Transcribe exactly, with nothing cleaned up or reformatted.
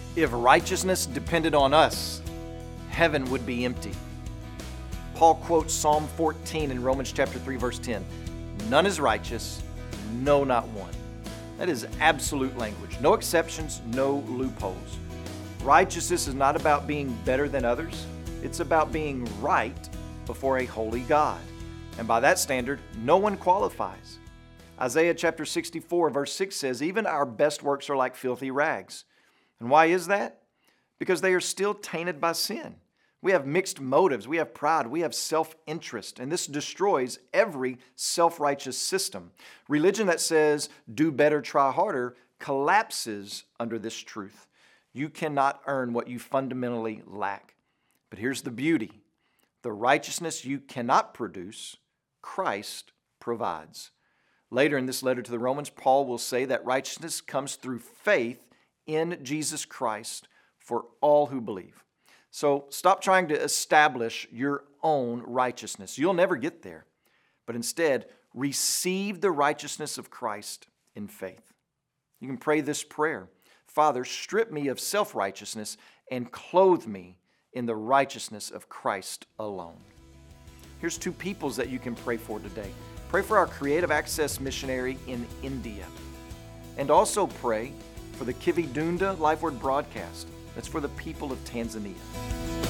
If righteousness depended on us, heaven would be empty. Paul quotes Psalm fourteen in Romans chapter three, verse ten. None is righteous, no, not one. That is absolute language. No exceptions, no loopholes. Righteousness is not about being better than others. It's about being right before a holy God. And by that standard, no one qualifies. Isaiah chapter sixty-four, verse six says, even our best works are like filthy rags. And why is that? Because they are still tainted by sin. We have mixed motives, we have pride, we have self-interest, and this destroys every self-righteous system. Religion that says, do better, try harder, collapses under this truth. You cannot earn what you fundamentally lack. But here's the beauty. The righteousness you cannot produce, Christ provides. Later in this letter to the Romans, Paul will say that righteousness comes through faith in Jesus Christ for all who believe. So stop trying to establish your own righteousness. You'll never get there. But instead, receive the righteousness of Christ in faith. You can pray this prayer. Father, strip me of self-righteousness and clothe me in the righteousness of Christ alone. Here's two peoples that you can pray for today. Pray for our Creative Access missionary in India. And also pray for the Kivi Dunda Life Word broadcast. That's for the people of Tanzania.